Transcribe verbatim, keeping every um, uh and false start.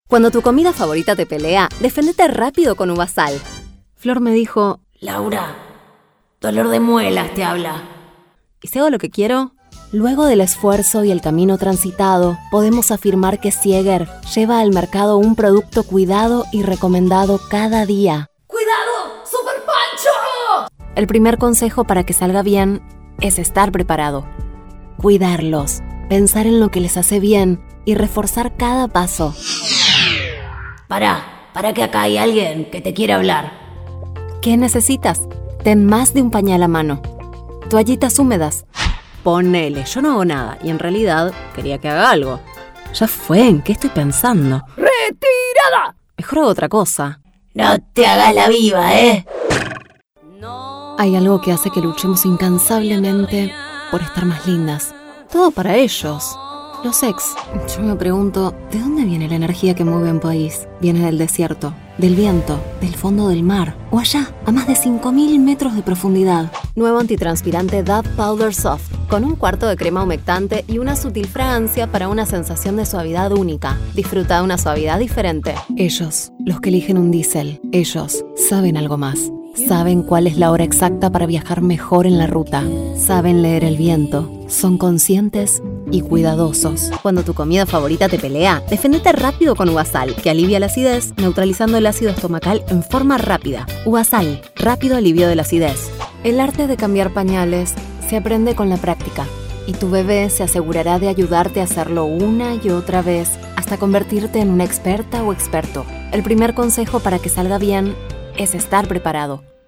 Cuando tu comida favorita te pelea, defendete rápido con Uvasal. Flor me dijo, Laura, dolor de muelas te habla. ¿y si hago lo que quiero? Luego del esfuerzo y el camino transitado, podemos afirmar que Sieger lleva al mercado un producto cuidado y recomendado cada día. ¡Cuidado! ¡Super Pancho! El primer consejo para que salga bien es estar preparado. Cuidarlos, pensar en lo que les hace bien y reforzar cada paso. Pará, pará que acá hay alguien que te quiere hablar. ¿Qué necesitas? Ten más de un pañal a mano. Toallitas húmedas. Ponele, yo no hago nada y en realidad quería que haga algo. Ya fue, ¿en qué estoy pensando? ¡Retirada! Mejor hago otra cosa. No te hagas la viva, ¿eh? Hay algo que hace que luchemos incansablemente por estar más lindas. Todo para ellos. Los ex. Yo me pregunto, ¿de dónde viene la energía que mueve un país? ¿Viene del desierto, del viento, del fondo del mar? ¿O allá, a más de cinco mil metros de profundidad? Nuevo antitranspirante Dove Powder Soft, con un cuarto de crema humectante y una sutil fragancia para una sensación de suavidad única. Disfruta de una suavidad diferente. Ellos, los que eligen un diésel. Ellos, saben algo más. Saben cuál es la hora exacta para viajar mejor en la ruta. Saben leer el viento. Son conscientes y cuidadosos. Cuando tu comida favorita te pelea, defendete rápido con Uvasal, que alivia la acidez, neutralizando el ácido estomacal en forma rápida. Uvasal, rápido alivio de la acidez. El arte de cambiar pañales se aprende con la práctica, y tu bebé se asegurará de ayudarte a hacerlo una y otra vez hasta convertirte en una experta o experto. El primer consejo para que salga bien es estar preparado.